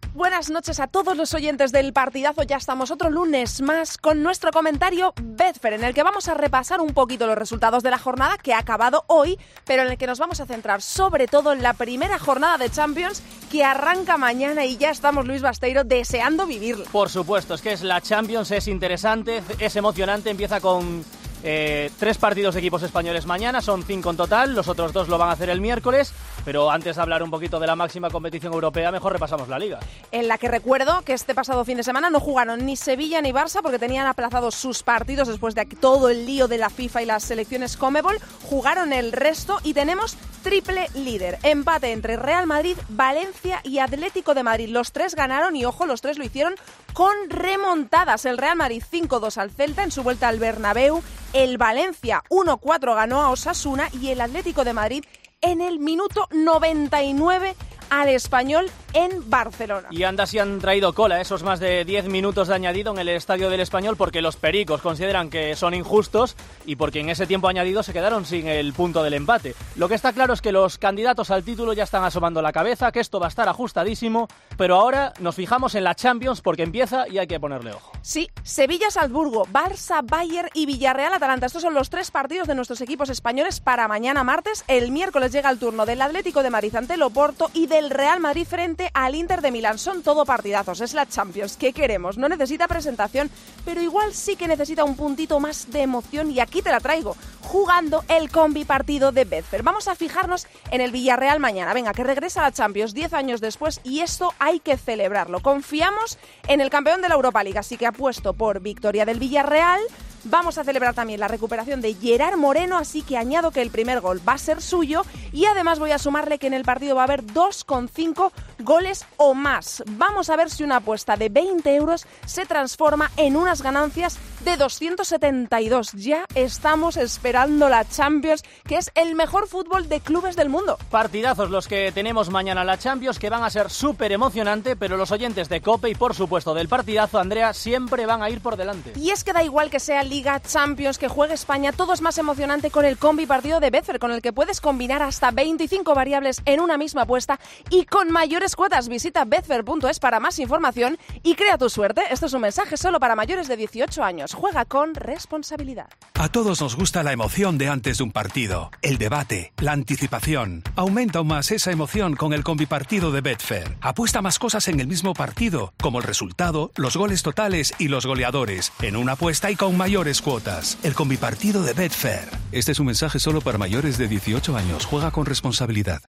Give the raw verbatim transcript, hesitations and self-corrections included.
Buenas noches a todos los oyentes del partidazo. Ya estamos otro lunes más con nuestro comentario Betfair, en el que vamos a repasar un poquito los resultados de la jornada que ha acabado hoy, pero en el que nos vamos a centrar sobre todo en la primera jornada de Champions que arranca mañana y ya estamos, Luis Basteiro, deseando vivirla. Por supuesto, es que es la Champions, es interesante, es emocionante, empieza con... Eh, tres partidos de equipos españoles mañana, son cinco en total, los otros dos lo van a hacer el miércoles, pero antes de hablar un poquito de la máxima competición europea, mejor repasamos la Liga. En la que recuerdo que este pasado fin de semana no jugaron ni Sevilla ni Barça porque tenían aplazados sus partidos después de todo el lío de la FIFA y las selecciones Conmebol. Jugaron el resto y tenemos triple líder, empate entre Real Madrid, Valencia y Atlético de Madrid. Los tres ganaron y, ojo, los tres lo hicieron con remontadas. El Real Madrid cinco dos al Celta en su vuelta al Bernabéu, el Valencia uno cuatro ganó a Osasuna y el Atlético de Madrid en el minuto noventa y nueve al Español en Barcelona. Y anda si han traído cola esos más de diez minutos de añadido en el estadio del Español, porque los pericos consideran que son injustos y porque en ese tiempo añadido se quedaron sin el punto del empate. Lo que está claro es que los candidatos al título ya están asomando la cabeza, que esto va a estar ajustadísimo, pero ahora nos fijamos en la Champions porque empieza y hay que ponerle ojo. Sí, Sevilla-Salzburgo, Barça, Bayern y Villarreal-Atalanta. Estos son los tres partidos de nuestros equipos españoles para mañana martes. El miércoles llega el turno del Atlético de Madrid ante el Oporto y del Real Madrid frente al Inter de Milán. Son todo partidazos, es la Champions. ¿Qué queremos? No necesita presentación, pero igual sí que necesita un puntito más de emoción y aquí te la traigo, jugando el combi partido de Betfair. Vamos a fijarnos en el Villarreal mañana. Venga, que regresa a la Champions diez años después y esto hay que celebrarlo. Confiamos en el campeón de la Europa League, así que apuesto por victoria del Villarreal. Vamos a celebrar también la recuperación de Gerard Moreno, así que añado que el primer gol va a ser suyo y además voy a sumarle que en el partido va a haber dos coma cinco goles o más. Vamos a ver si una apuesta de veinte euros se transforma en unas ganancias de doscientos setenta y dos. Ya estamos esperando la Champions, que es el mejor fútbol de clubes del mundo. Partidazos los que tenemos mañana en la Champions, que van a ser súper emocionantes, pero los oyentes de COPE y por supuesto del partidazo, Andrea, siempre van a ir por delante. Y es que da igual que sea Liga, Champions, que juegue España, todo es más emocionante con el combi partido de Betfair, con el que puedes combinar hasta veinticinco variables en una misma apuesta y con mayores cuotas. Visita betfair punto es para más información y crea tu suerte. Esto es un mensaje solo para mayores de dieciocho años. Juega con responsabilidad. A todos nos gusta la emoción de antes de un partido, el debate, la anticipación. Aumenta aún más esa emoción con el combi partido de Betfair. Apuesta más cosas en el mismo partido, como el resultado, los goles totales y los goleadores, en una apuesta y con mayores cuotas. El combi partido de Betfair. Este es un mensaje solo para mayores de dieciocho años. Juega con responsabilidad.